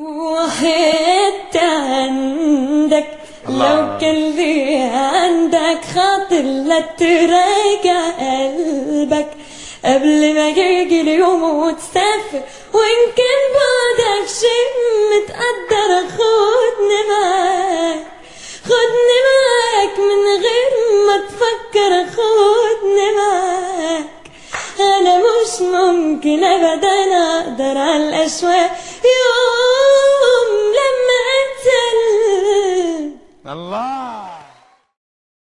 وحيت عندك لو كان لي عندك خاطر لا تراجع قلبك قبل ما يجي اليوم وتسافر، وإن كان بعدك شيء متقدر خدني معاك، خدني معاك من غير ما تفكر، خدني معاك. أنا مش ممكن أبدا أقدر على الأشواق يوم لما أنزل. الله